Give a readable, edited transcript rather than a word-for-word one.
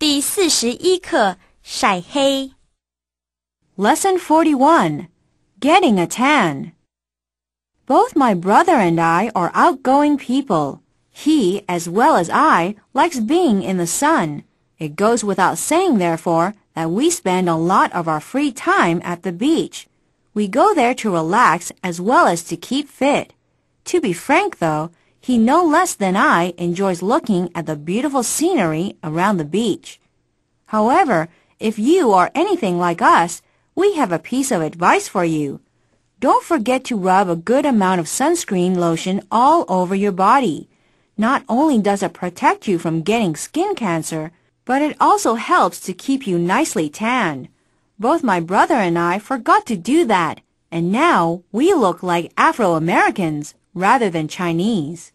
第41课晒黑。 Lesson 41. Getting a tan. Both my brother and I are outgoing people. He, as well as I, likes being in the sun. It goes without saying, therefore, that we spend a lot of our free time at the beach. We go there to relax as well as to keep fit. To be frank, though, he no less than I enjoys looking at the beautiful scenery around the beach. However, if you are anything like us, we have a piece of advice for you. Don't forget to rub a good amount of sunscreen lotion all over your body. Not only does it protect you from getting skin cancer, but it also helps to keep you nicely tanned. Both my brother and I forgot to do that, and now we look like Afro-Americans rather than Chinese.